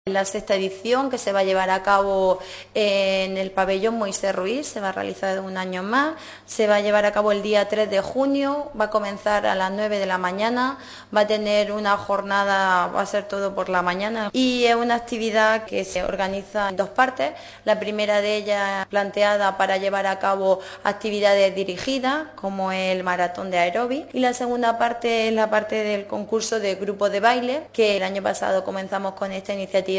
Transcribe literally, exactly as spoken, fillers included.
La sexta edición, que se va a llevar a cabo en el pabellón Moisés Ruiz, se va a realizar un año más, se va a llevar a cabo el día tres de junio, va a comenzar a las nueve de la mañana, va a tener una jornada, va a ser todo por la mañana, y es una actividad que se organiza en dos partes. La primera de ellas planteada para llevar a cabo actividades dirigidas, como el maratón de aeróbic, y la segunda parte es la parte del concurso de grupos de baile, que el año pasado comenzamos con esta iniciativa